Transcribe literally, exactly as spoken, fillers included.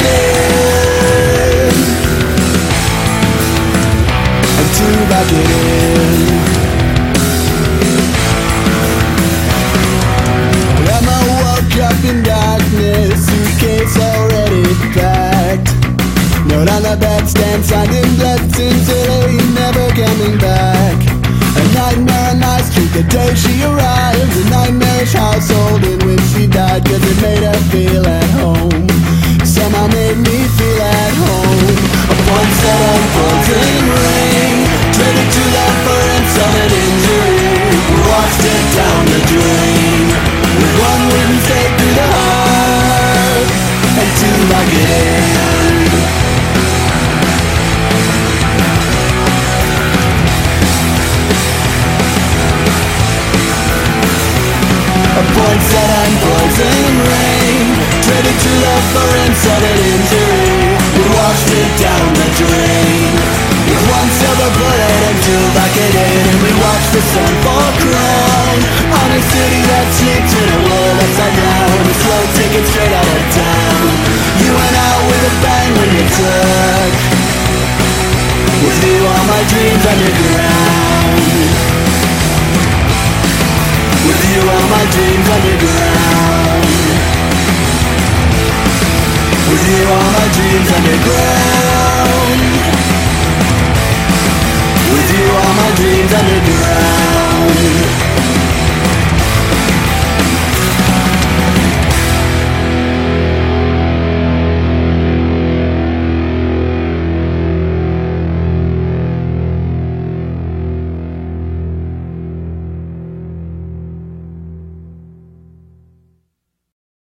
it in, and to lock it in. Emma woke up in darkness, suitcase already packed. Note on the bed stand signed in blood since today, never coming back. A nightmare on my street the day she arrived. A nightmarish household in which she died, cause it made her feel at home. Somehow made me feel at home. A one-set unfolding ring, traded to love for insult injury. Washed it down the drain, with one wooden stake through the heart, and two lock it in. A poinset and poison ring, traded to love for insulted injury. We washed it down the drain, with one silver bullet and two lock it in. And we watched the sun fall crown on a city that sleeps in a world upside down. A slow ticket straight out of town. You went out with a bang when you took with you all my dreams underground. With you all my dreams underground. With you all my dreams underground. With you all my dreams underground.